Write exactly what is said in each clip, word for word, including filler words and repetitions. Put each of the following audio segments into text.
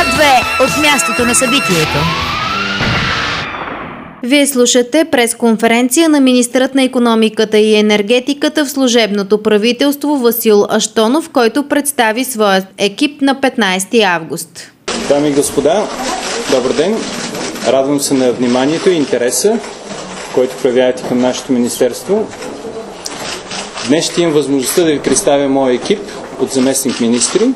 две от мястото на събитието. Вие слушате пресконференция на министърът на икономиката и енергетиката в служебното правителство Васил Ащонов, който представи своя екип на петнайсети август. Дами и господа, добър ден! Радвам се на вниманието и интереса, който проявявате към нашето министерство. Днес ще имам възможността да ви представя моя екип от заместник министри.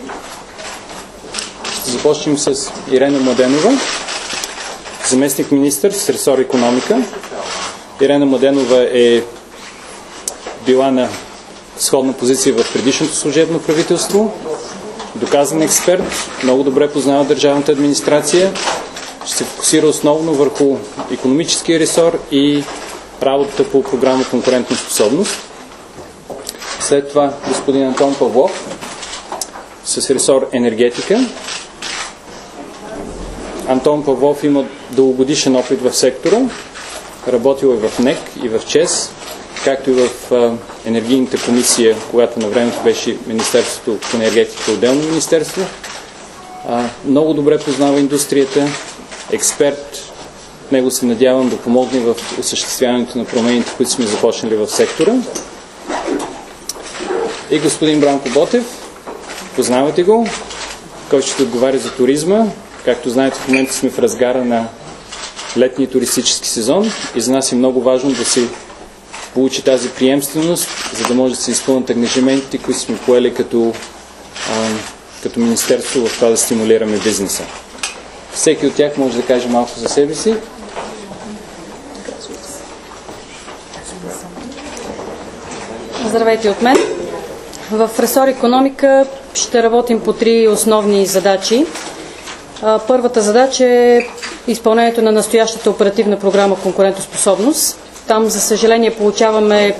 Ще започнем с Ирена Младенова, заместник министър с ресор икономика. Ирена Младенова е била на сходна позиция в предишното служебно правителство. Доказан експерт, много добре познава държавната администрация. Ще се фокусира основно върху икономическия ресор и работата по програма конкурентоспособност. След това господин Антон Павлов с ресор енергетика. Антон Павлов има дългогодишен опит в сектора. Работил е в НЕК и в ЧЕЗ, както и в енергийната комисия, когато на времето беше Министерството по енергетика, отделно министерство. Много добре познава индустрията, експерт. Него се надявам да помогне в осъществяването на промените, които сме започнали в сектора. И господин Бранко Ботев, познавате го, който ще отговаря за туризма. Както знаете, в момента сме в разгара на летния туристически сезон и за нас е много важно да се получи тази приемственост, за да може да се изпълнят ангажиментите, които сме поели като, а, като министерство в това да стимулираме бизнеса. Всеки от тях може да каже малко за себе си. Здравейте от мен. В ресор икономика ще работим по три основни задачи. Първата задача е изпълнението на настоящата оперативна програма конкурентоспособност. Там, за съжаление, получаваме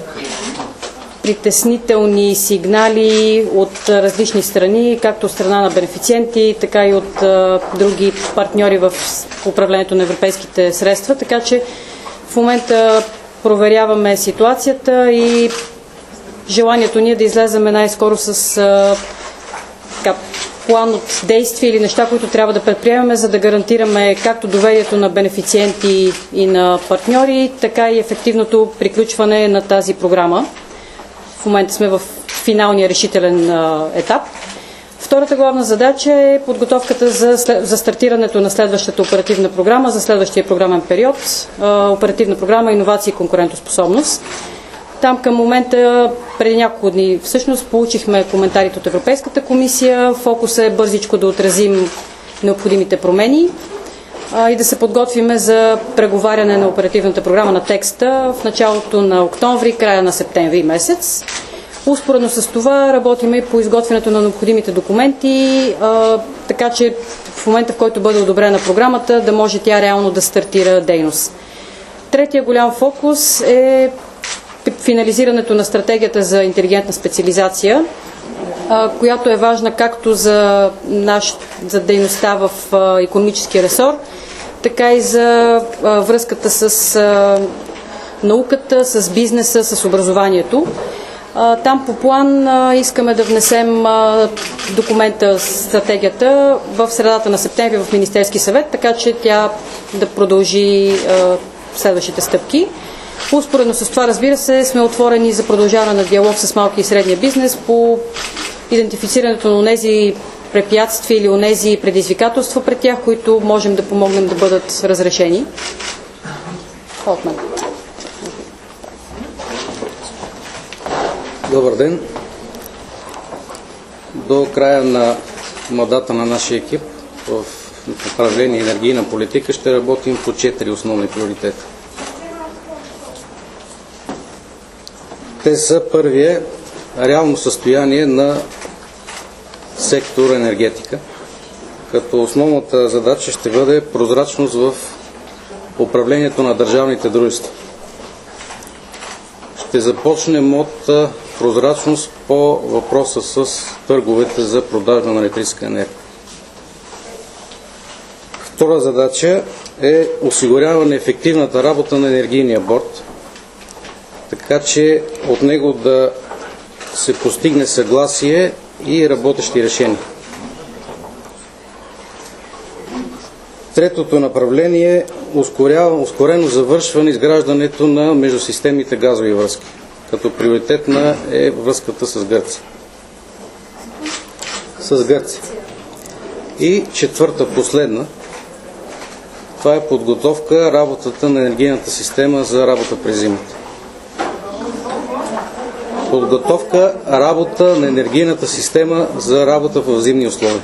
притеснителни сигнали от различни страни, както от страна на бенефициенти, така и от а, други партньори в управлението на европейските средства. Така че в момента проверяваме ситуацията и желанието ни е да излеземе най-скоро с а, така, план от действия или неща, които трябва да предприемаме, за да гарантираме както доверието на бенефициенти и на партньори, така и ефективното приключване на тази програма. В момента сме в финалния решителен а, етап. Втората главна задача е подготовката за, за стартирането на следващата оперативна програма, за следващия програмен период, а, оперативна програма иновации и конкурентоспособност. Там към момента, преди няколко дни, всъщност получихме коментарите от Европейската комисия. Фокусът е бързичко да отразим необходимите промени а, и да се подготвиме за преговаряне на оперативната програма на текста в началото на октомври, края на септември месец. Успоредно с това работиме и по изготвянето на необходимите документи, а, така че в момента, в който бъде одобрена програмата, да може тя реално да стартира дейност. Третия голям фокус е финализирането на стратегията за интелигентна специализация, която е важна както за, наш, за дейността в икономическия ресор, така и за връзката с науката, с бизнеса, с образованието. Там по план искаме да внесем документа, стратегията в средата на септември в Министерски съвет, така че тя да продължи следващите стъпки. Успоредно с това, разбира се, сме отворени за продължаване на диалог с малки и средния бизнес по идентифицирането на онези препятствия или онези предизвикателства пред тях, които можем да помогнем да бъдат разрешени. От мен. Добър ден! До края на мандата на нашия екип в направление енергийна политика ще работим по четири основни приоритета. Те са: първия реално състояние на сектор енергетика, като основната задача ще бъде прозрачност в управлението на държавните дружества. Ще започнем от прозрачност по въпроса с търговете за продажба на електрическа енергия. Втора задача е осигуряване ефективната работа на енергийния борд, така че от него да се постигне съгласие и работещи решения. Третото направление е ускорено завършване изграждането на междусистемните газови връзки, като приоритетна е връзката с Гърция. С Гърция. И четвърта, последна, това е подготовка работата на енергийната система за работа през зимата. Подготовка работа на енергийната система за работа в зимни условия.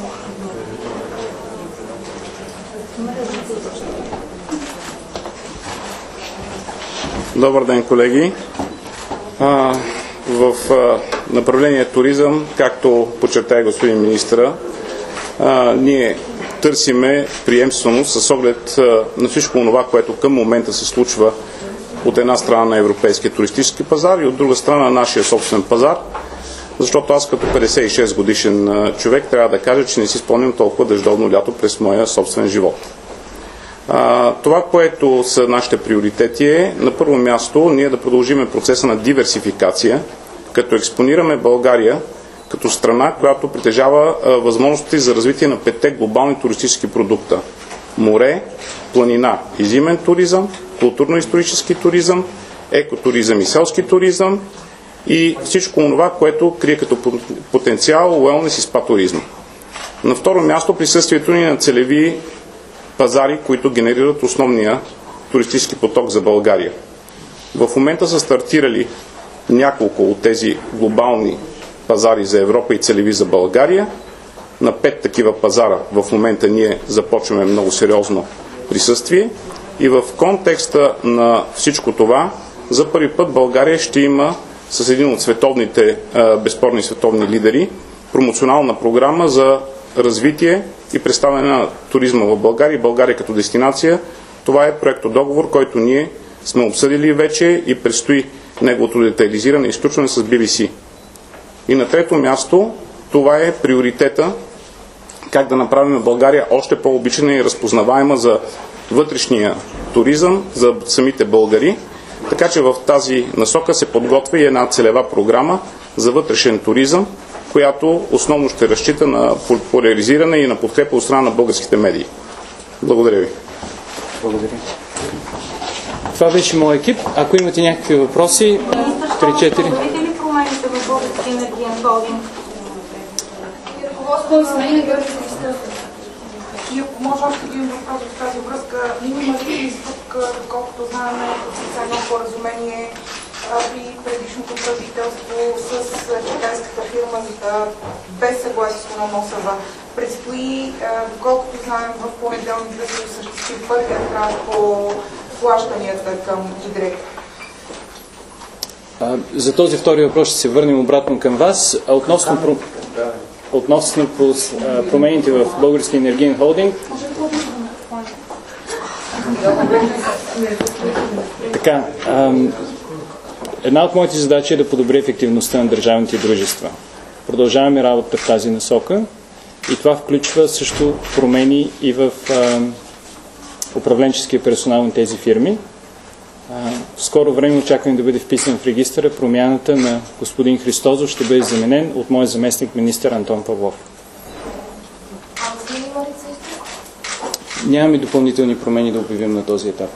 Добър ден, колеги! А, в а, направление туризъм, както подчерта господин министъра, а, ние търсиме приемственост с оглед а, на всичко това, което към момента се случва от една страна на европейския туристически пазар и от друга страна на нашия собствен пазар, защото аз като петдесет и шест годишен човек трябва да кажа, че не си спомням толкова дъждовно лято през моя собствен живот. А, това, което са нашите приоритети е, на първо място, ние да продължиме процеса на диверсификация, като експонираме България като страна, която притежава а, възможности за развитие на петте глобални туристически продукта. Море, планина и зимен туризъм, културно-исторически туризъм, екотуризъм и селски туризъм и всичко това, което крие като потенциал уелнес и спа туризма. На второ място, присъствието ни на целеви пазари, които генерират основния туристически поток за България. В момента са стартирали няколко от тези глобални пазари за Европа и целеви за България. На пет такива пазара в момента ние започваме много сериозно присъствие и в контекста на всичко това за първи път България ще има с един от световните, безспорни световни лидери промоционална програма за развитие и представяне на туризма в България и България като дестинация. Това е проектодоговор, който ние сме обсъдили вече и предстои неговото детайлизиране и изключване с Би Би Си. И на трето място, това е приоритета как да направим България още по-обичана и разпознаваема за вътрешния туризъм, за самите българи. Така че в тази насока се подготвя и една целева програма за вътрешен туризъм, която основно ще разчита на популяризиране и на подкрепа от страна на българските медии. Благодаря ви. Благодаря. Това беше моят екип. Ако имате някакви въпроси, три-четири. Видите ли промените в Българския енергиен холдинг? Ръководството на сменя Гърция изтърпва. И ако може още един въпрос в тази връзка, има ли изпук, доколкото знаем, подписано споразумение при предишното правителство с китайската фирма без съгласието на МОСВ. Предстои, доколкото знаем, в понеделник да се осъществи първият крак по плащанията към ИДРЕК. За този втори въпрос ще се върнем обратно към вас. Относно, про... Относно промените в Българския енергиен холдинг. Така, ам... една от моите задачи е да подобри ефективността на държавните дружества. Продължаваме работа в тази насока и това включва също промени и в а, управленческия персонал на тези фирми. А, в скоро време очаквам да бъде вписан в регистъра. Промяната на господин Христозов ще бъде заменен от моя заместник министър Антон Павлов. Нямаме допълнителни промени да обявим на този етап.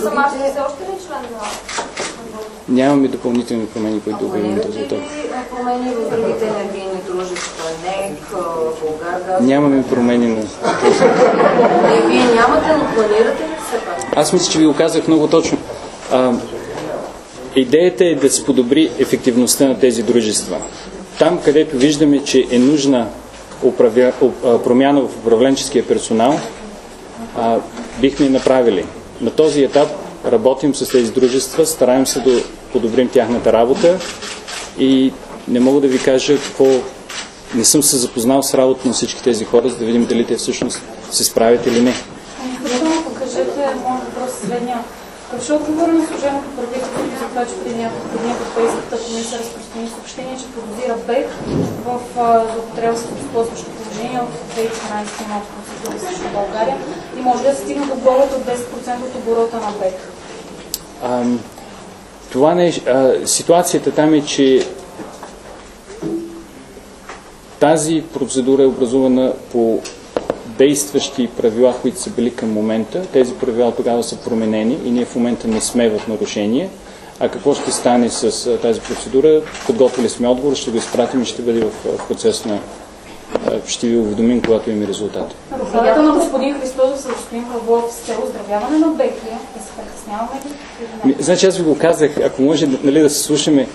Нямаме допълнителни промени, които да обявим на този етап. Промени в другите енергийни дружества, НЕК, Булгаргаз? Нямаме промени на този етап. Вие нямате, но планирате ли все пак? Аз мисля, че ви го казах много точно. А, идеята е да се подобри ефективността на тези дружества. Там, където виждаме, че е нужна управя... промяна в управленческия персонал, а, бихме направили. На този етап работим с тези дружества, стараем се да подобрим тяхната работа и не мога да ви кажа какво... Не съм се запознал с работа на всички тези хора, за да видим дали те всъщност се справят или не. Защо покажете моят въпрос следния. Какъв отговор на служебното правителство за това, че преди няколко дни Европейската комисия разпространи съобщение, че подозира БЕХ в злоупотреба с използващо положение от две хиляди и четиринадесета има процедури срещу България и може да стигне до глобата от десет процента от оборота на БЕХ? А, това не е... А, ситуацията там е, че тази процедура е образувана по действащи правила, които са били към момента. Тези правила тогава са променени и ние в момента не сме в нарушение. А какво ще стане с а, тази процедура? Подготвили сме отговор, ще го изпратим и ще бъде в, в процес на... А, ще ви уведомим, когато имаме резултати. Докладата на господин Христос с господин Павлов с цел оздравяване на Бехлия, да се притесняваме ли? Значи аз ви го казах, ако може, нали, да се слушаме.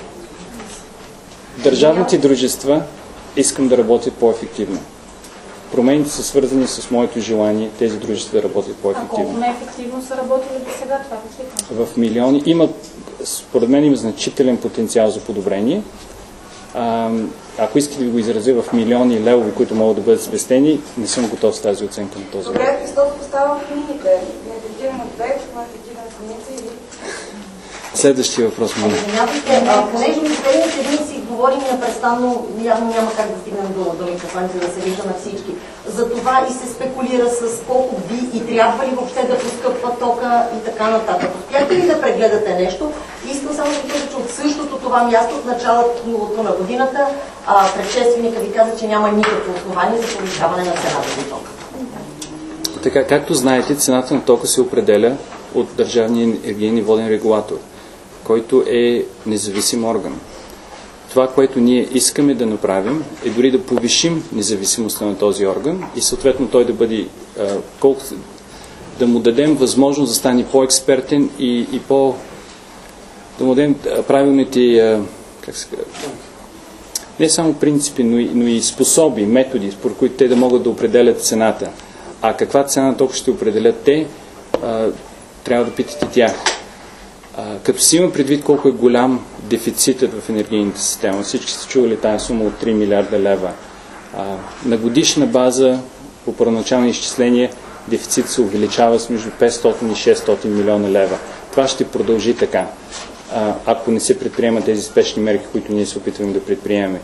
Държавните дружества искам да работят по-ефективно. Промените са свързани с моето желание тези дружества да работят по-ефективно. А колко неефективно са работили до сега? Това е в милиони. Има, според мен има значителен потенциал за подобрение. А, ако искате да го изразя в милиони левови, които могат да бъдат спестени, не съм готов с тази оценка на този. Добре, Христос поставя в мините. Неефективен ответ, неефективен ценица или... Следващия въпрос, моля. Понеже в последните дни си говорим непрестанно, явно няма как да стигнем до, до микрофоните, да се вижда на всички. За това и се спекулира с колко би и трябва ли въобще да поскъпва тока и така нататък. Успяхте ли да прегледате нещо? Искам само да ви кажа, че от същото това място, от началото на годината, а, предшественика ви каза, че няма никакво основание за повишаване на цената на тока. Така, както знаете, цената на тока се определя от Държавния енергиен и воден регулатор, който е независим орган. Това, което ние искаме да направим, е дори да повишим независимостта на този орган и съответно той да бъде, колко, да му дадем възможност да стане по-експертен и, и по... да му дадем правилните, как се казва, не само принципи, но и, но и способи, методи, според които те да могат да определят цената. А каква цена тока ще определят те, трябва да питате тях. А, като си има предвид колко е голям дефицитът в енергийната система, всички сте чували тази сума от три милиарда лева. А, на годишна база, по първоначални изчисления, дефицит се увеличава с между петстотин и шестстотин милиона лева. Това ще продължи така, а, ако не се предприемат тези спешни мерки, които ние се опитваме да предприемем.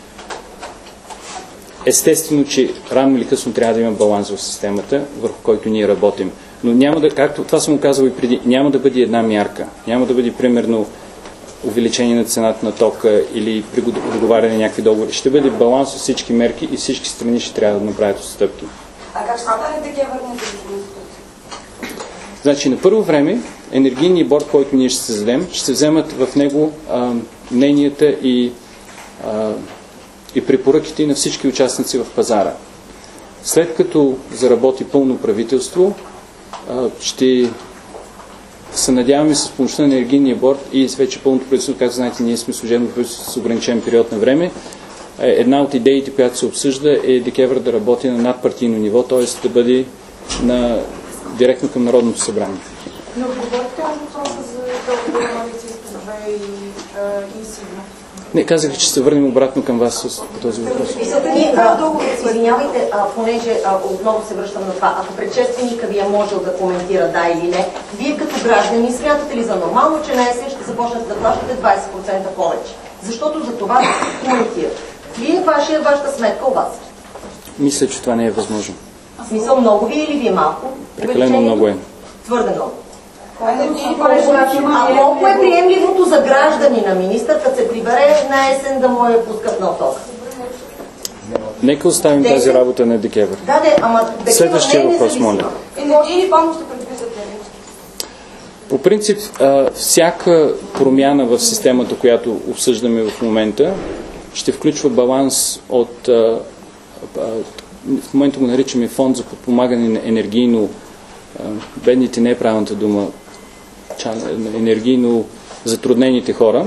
Естествено, че рано или късно трябва да има баланс в системата, върху който ние работим. Но няма да, както това съм казал и преди, няма да бъде една мярка. Няма да бъде примерно увеличение на цената на тока или при договаряне на някакви договори. Ще бъде баланс от всички мерки и всички страни ще трябва да направят отстъпки. А как ще стане такива върнете? Значи на първо време енергийният борд, който ние ще създадем, ще вземат в него а, мненията и, а, и препоръките на всички участници в пазара. След като заработи пълно правителство, ще се надяваме с помощта на енергийния борд и вече пълното правителство, както знаете, ние сме служебно правителство с ограничен период на време. Една от идеите, която се обсъжда, е ДКЕВР да работи на надпартийно ниво, т.е. да бъде на, директно към Народното събрание. Но отговорите на въпроса за договора на лицейско две и Сигма? Не, казах, че ще се върнем обратно към вас с този въпрос. Извинявайте, понеже а, отново се връщам на това. Ако предшественика ви е можел да коментира да или не, вие като граждани смятате ли за нормално, че на есен ще започнете да плащате двадесет процента повече? Защото за това коментира. Вие вашия, вашата сметка у вас. Мисля, че това не е възможно. В смисъл много ви или ви е малко? Прекалено много е. Твърде много. А колко е приемливото за граждани на министър, като се прибере на есен да му е поскъпнал ток? Нека оставим Десет... тази работа на ДКЕВР. Да, де, ама ДКЕВР Следващия въпрос, моля. Енергийни помощи предвиждате ли? По принцип, всяка промяна в системата, която обсъждаме в момента, ще включва баланс от, в момента го наричаме фонд за подпомагане на енергийно, бедните не е правилната дума, енергийно затруднените хора.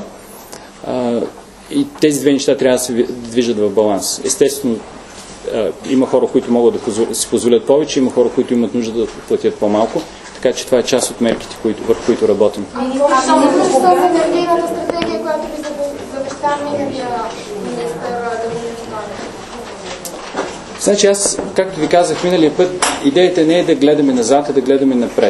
И тези две неща трябва да се движат в баланс. Естествено, има хора, които могат да си позволят повече, има хора, които имат нужда да платят по-малко, така че това е част от мерките, върху които работим. А защо за енергийната стратегия, която ви завеща миналия министър да го представя? Значи аз, както ви казах миналия път, идеята не е да гледаме назад, а да гледаме напред.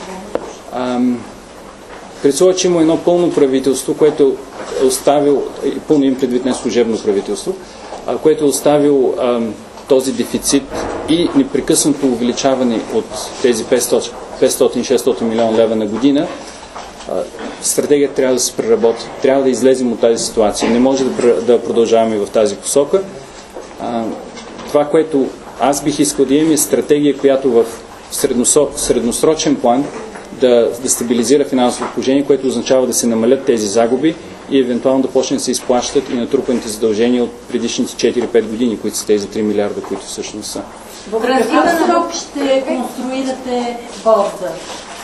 Представя, че има едно пълно правителство, което е оставил, пълно им предвид не служебно правителство, а, което е оставил а, този дефицит и непрекъснато увеличаване от тези петстотин до шестстотин милиона лева на година. А, стратегията трябва да се преработи. Трябва да излезем от тази ситуация. Не може да, да продължаваме в тази посока. А, това, което аз бих искал да имаме стратегия, която в средносрочен план да, да стабилизира финансовото положение, което означава да се намалят тези загуби и евентуално да почне да се изплащат и натрупаните задължения от предишните четири-пет години, които са тези три милиарда, които всъщност са. В какъв срок ще конструирате борда?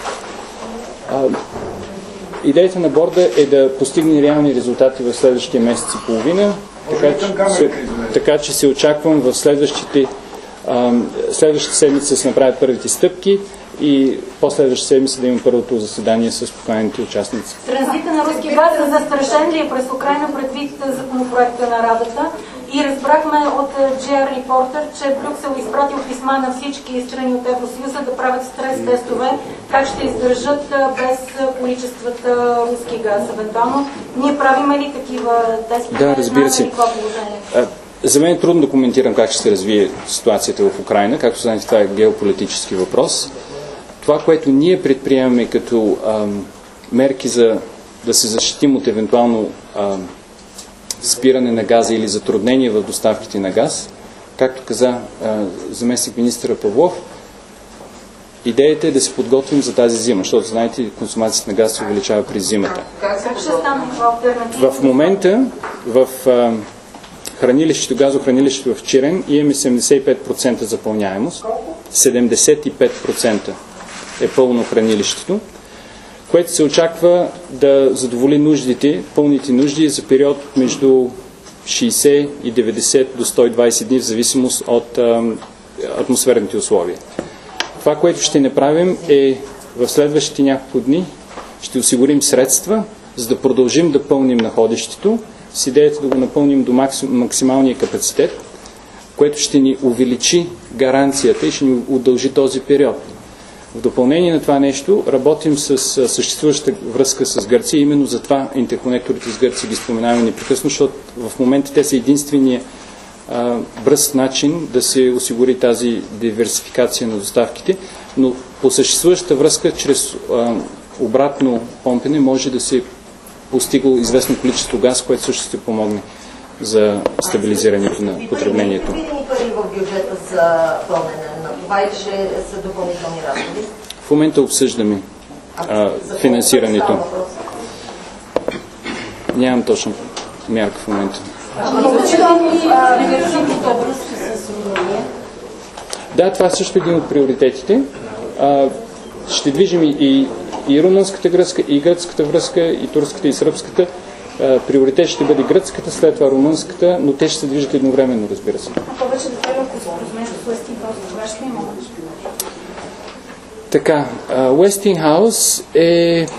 А, идеята на борда е да постигне реални резултати в следващия месец и половина, така че, се, така че се очаквам в следващите а, следващата седмица да се направят първите стъпки и последващата седмица да има първото заседание с поканените участници. Транзита на руски газ застрашен ли е през Украйна предвид законопроекта на Радата? И разбрахме от джи ар Reporter, че Брюксел изпратил писма на всички страни от Евросъюза да правят стрес тестове, как ще издържат без количествата руски газ. Евентуално ние правиме ли такива тестове? Да, разбира се. За мен е трудно да коментирам как ще се развие ситуацията в Украйна. Както знаете, това е геополитически въпрос. Това, което ние предприемаме като ам, мерки за да се защитим от евентуално ам, спиране на газа или затруднение в доставките на газ, както каза а, заместник министъра Павлов, идеята е да се подготвим за тази зима, защото знаете, консумацията на газ се увеличава през зимата. Как ще стане това алтернатива? В момента в а, хранилището, газохранилището в Чирен имаме седемдесет и пет процента запълняемост. седемдесет и пет процента е пълно хранилището, което се очаква да задоволи нуждите, пълните нужди за период между шейсет и деветдесет до сто и двадесет дни в зависимост от а, атмосферните условия. Това, което ще направим е в следващите няколко дни ще осигурим средства, за да продължим да пълним находището с идеята да го напълним до максималния капацитет, което ще ни увеличи гаранцията и ще ни удължи този период. В допълнение на това нещо работим с съществуваща връзка с Гърция. Именно затова интерконекторите с Гърция ги споменаваме непрекъсно, защото в момента те са единствения а, бърз начин да се осигури тази диверсификация на доставките, но по съществуващата връзка чрез а, обратно помпене може да се постига известно количество газ, което също ще помогне за стабилизирането на потреблението. Видени пари в бюджета за пълнене на това или ще са допълнителни разходи? В момента обсъждаме а, финансирането. Нямам точно мярка в момента. Да, това също е един от приоритетите. А, ще движим и, и румънската връзка, и гръцката връзка, и турската, и сръбската. Uh, приоритет ще бъде гръцката, след това румънската, но те ще се движат едновременно, разбира се. А повече детайли, ако се разумееш с Westinghouse, това ще има? Така, uh, Westinghouse е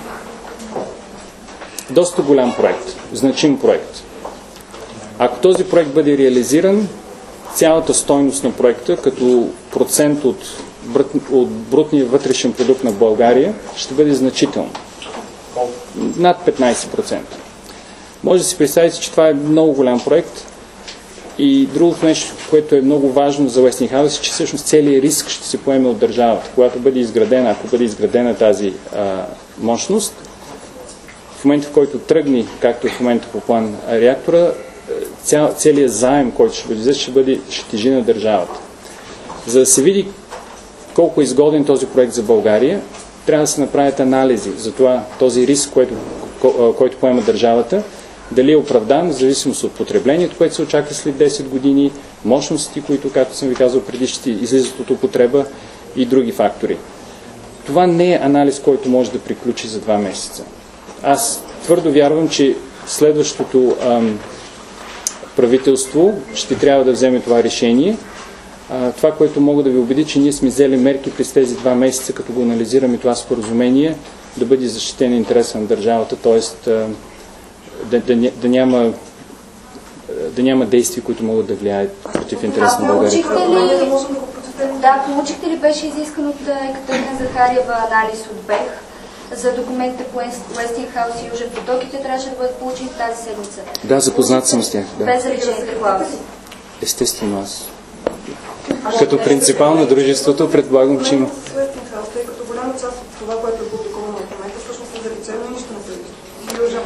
доста голям проект, значим проект. Ако този проект бъде реализиран, цялата стойност на проекта, като процент от, брут, от брутния вътрешен продукт на България, ще бъде значително. Над петнадесет процента. Може да си представите, че това е много голям проект и другото нещо, което е много важно за Westinghouse, е, че всъщност целият риск ще се поеме от държавата. Когато бъде изградена, ако бъде изградена тази а, мощност, в момента, в който тръгне, както е в момента по план реактора, цял, целият заем, който ще бъде взет, ще, бъде, ще тежи на държавата. За да се види колко е изгоден този проект за България, трябва да се направят анализи за това, този риск, който, който поема държавата, дали е оправдан в зависимост от потреблението, което се очаква след десет години, мощности, които, както съм ви казал преди, ще излизат от употреба и други фактори. Това не е анализ, който може да приключи за два месеца. Аз твърдо вярвам, че следващото ам, правителство ще трябва да вземе това решение. А, това, което мога да ви убеди, че ние сме взели мерки през тези два месеца, като го анализираме това споразумение, да бъде защитен интереса на държавата, т.е. Да, да, да, няма, да няма действия, които могат да влияят против интерес на България. Да, получихте ли беше изискан от Екатерина Захариева анализ от БЕХ за документите по Westinghouse и Южен поток и те трябваше да бъдат получени тази седмица? Да, запознат съм с тях. Да. Без заличените клаузи. Естествено аз. Като принципал на дружеството предполагам, че има. Тъй като голяма част от това, което е публикувано в момента, всъщност е заличено и нищо не се вижда.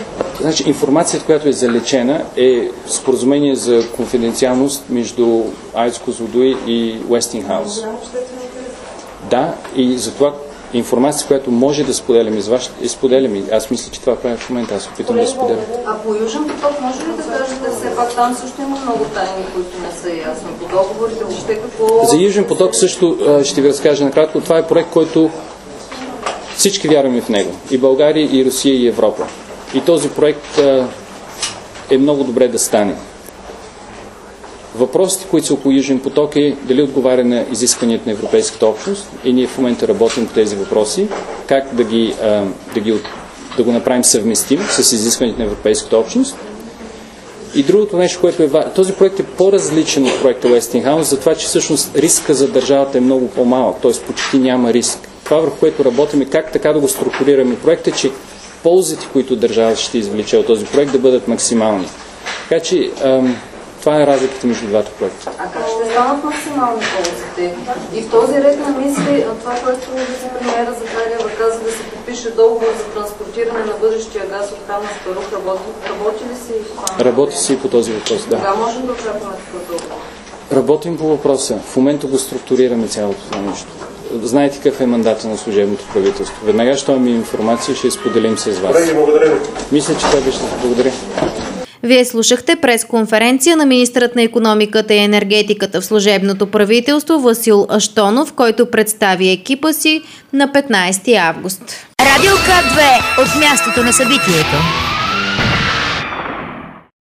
Значи, информацията, която е залечена, е споразумение за конфиденциалност между АЕЦ Козлодуй и Уестингхаус. Да, и затова информация, която може да споделяме с вас, е споделяме. Аз мисля, че това правим в момента. Аз опитам да споделям. А по Южен поток може ли да кажете, все пак там също има много тайни, които не са ясни по договорите, въобще какво... За Южен поток също ще ви разкажа накратко. Това е проект, който всички вярваме в него. И България, и Русия, и Европа. И този проект е много добре да стане. Въпросите, които са около Южен поток, е дали отговаря на изискванията на Европейската общност, и ние в момента работим по тези въпроси, как да, ги, да, ги, да го направим съвместим с изискванията на Европейската общност. И другото нещо, което е важно, този проект е по-различен от проекта Уестингхаус, затова, че всъщност риска за държавата е много по-малък, т.е. почти няма риск. Това, върху което работим, е как така да го структурираме проекта, че ползите, които държавата ще извлече от този проект, да бъдат максимални. Така че ам, това е разликата между двата проекта. А как ще станат максимални ползите? И в този ред на мисли, това, което вице-премиера Захариева каза, да се подпише договор за транспортиране на бъдещия газ от Хан Аспарух, работи, работи ли се и това? Работи се и по този въпрос, да. Кога можем да очакваме такъв договор? Работим по въпроса. В момента го структурираме цялото това нещо. Знаете какъв е мандата на служебното правителство. Веднага, що имаме информация, ще споделим с вас. Колеги, благодаря. Мисля, че това беше. Благодаря. Вие слушахте пресконференция на министърът на икономиката и енергетиката в служебното правителство Васил Ащонов, който представи екипа си на петнайсети август. Радио К две от мястото на събитието.